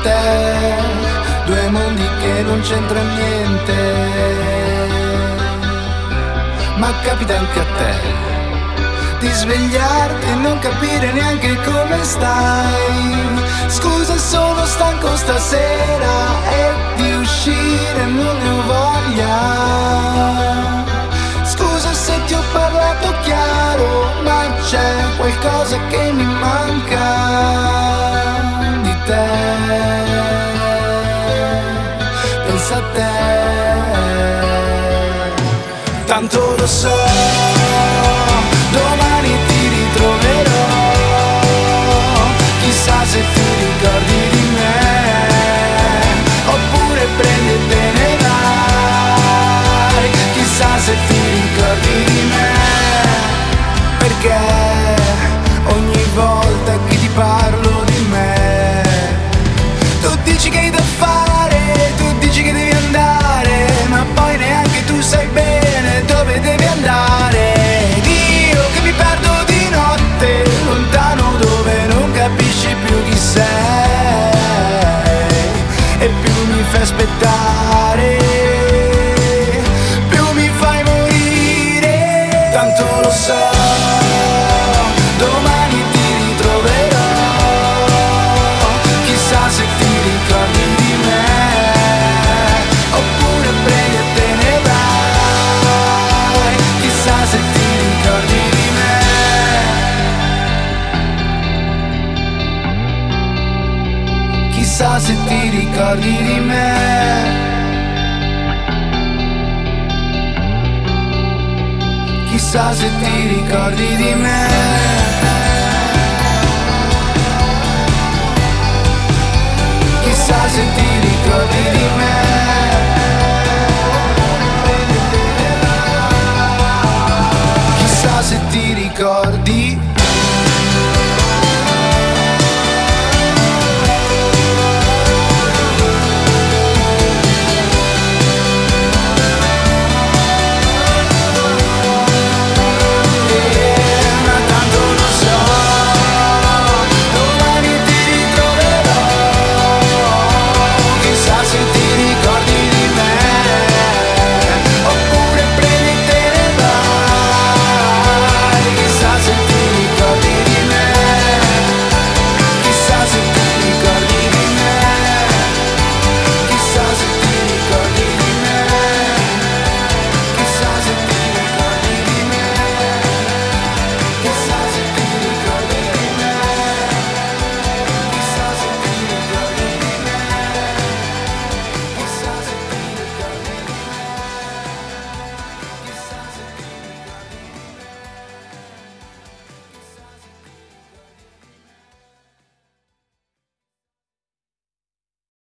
te, due mondi che non c'entrano niente. Ma capita anche a te di svegliarti e non capire neanche come stai. Scusa, sono stanco stasera e di uscire non ne ho voglia. Scusa se ti ho parlato chiaro, ma c'è qualcosa che mi manca di te. Pensa a te. Tanto lo so, domani ti ritroverò. Chissà se ti ricordi di me, oppure prendi e te ne vai. Chissà se ti ricordi di me, perché ogni volta che ti parlo di me, tu dici che hai da fare, tu dici che devi andare, ma poi neanche tu sai bene dove devi andare. Io che mi perdo di notte, lontano dove non capisci più chi sei, e più mi fai aspettare, più mi fai morire. Tanto lo so, domani ti ritroverò. Chissà se ti ricordi di me, oppure prendi e te ne vai. Chissà se ti ricordi di me. Chissà se ti ricordi di me. Chissà se ti ricordi di me. Chissà se ti ricordi di me.